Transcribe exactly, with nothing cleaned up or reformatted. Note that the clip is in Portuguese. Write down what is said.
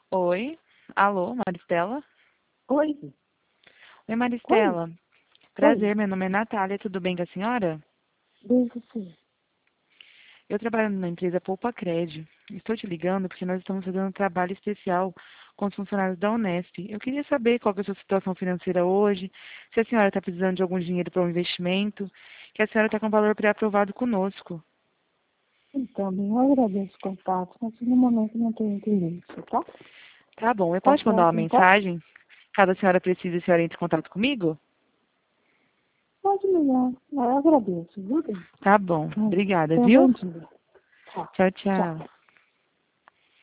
Oi, alô, Maristela? Oi, Oi, oi, Maristela. oi, Prazer, meu nome é Natália, tudo bem com a senhora? bem você. Eu trabalho na empresa Poupa Crédito. Estou te ligando porque nós estamos fazendo um trabalho especial com os funcionários da Unesp. Eu queria saber qual que é a sua situação financeira hoje, se a senhora está precisando de algum dinheiro para um investimento, que a senhora está com valor pré-aprovado conosco. Então, bem, eu agradeço o contato, mas no momento não tenho interesse, tá? Tá bom, eu Tá posso te mandar uma certo, então? mensagem? Caso a senhora precise, a senhora entre em contato comigo? Pode ligar, eu agradeço, viu bem? Tá bom, Hum, obrigada, Tenha um viu? bom dia. Tchau, Tchau, tchau. tchau.